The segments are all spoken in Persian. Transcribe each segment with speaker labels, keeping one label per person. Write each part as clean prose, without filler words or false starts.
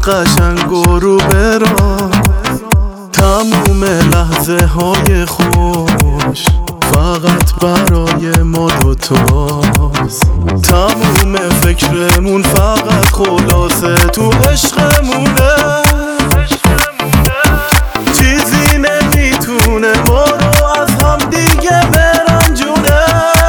Speaker 1: قشنگ و رو برام، تموم لحظه های خوش فقط برای ما دوتاست. تموم فکرمون فقط خلاصه تو عشقمونه. چیزی نمیتونه ما رو از هم دیگه برنجونه.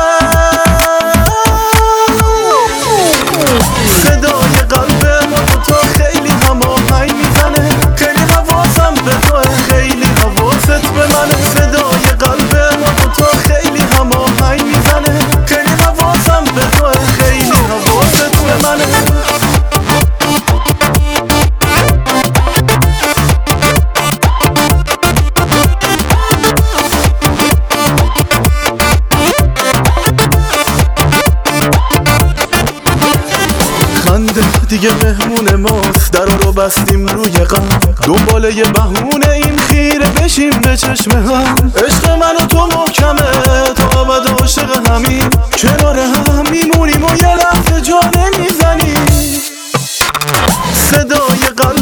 Speaker 1: صدای قلب ما دوتا خیلی هماهنگ میزنه، خیلی حواسم به توه، خیلی حواست به منه. صدای قلب ما دوتا خیلی هماهنگ میزنه، خیلی حواسم به توه، خیلی حواست به منه. خنده دیگه مهمون ماست، در رو بستیم روی غم، دنباله یه بهونه این خیره بشیم به چشم هم. عشق من و تو محکمه تا ابد عاشق همین، کنار هم میمونیم و یه لحظه جا نمیزنیم. صدای قلب